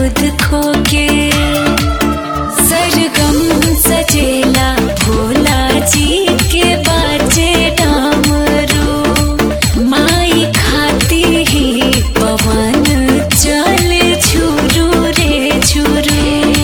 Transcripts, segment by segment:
दूध खोके सरगम सजेला भोला जी के बाजे डामरू माई खाती ही पवन चले झुरू रे झुरू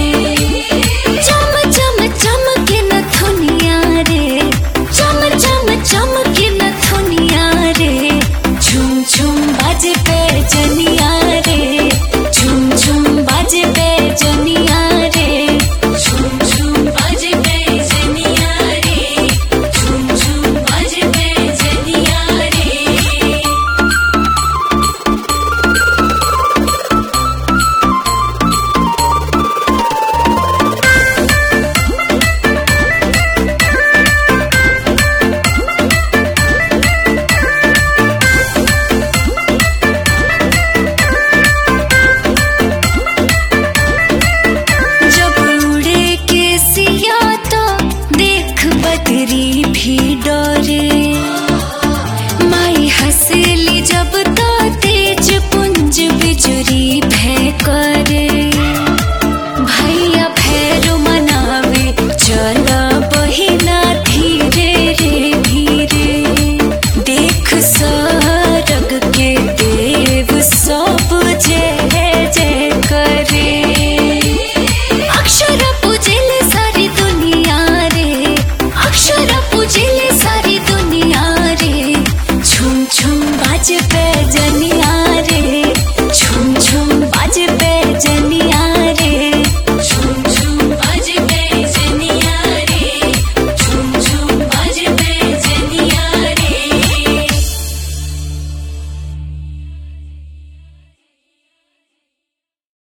चम चम चमके न थुनिया रे चम चम चमके न थुनिया रे झुम झुम बाजे पे जनिया रे झुम झुम बाजे पे जनिया रे झुम झुम बाजे पे जनिया रे झुम झुम बाजे पे जनिया रे। जब उड़े के सिया तो देख बदरी भी डरे माई हंसेली जब तो तेज पुंज बिजुरी भय करे भैया भैरो मनावे चल बहिना धीरे रे धीरे देख सरग के देव सब जय जय करे अक्षर पूजिले सारी दुनिया रे अक्षर पूजिले सारी दुनिया रे झुम झुम बाजे पे जनिया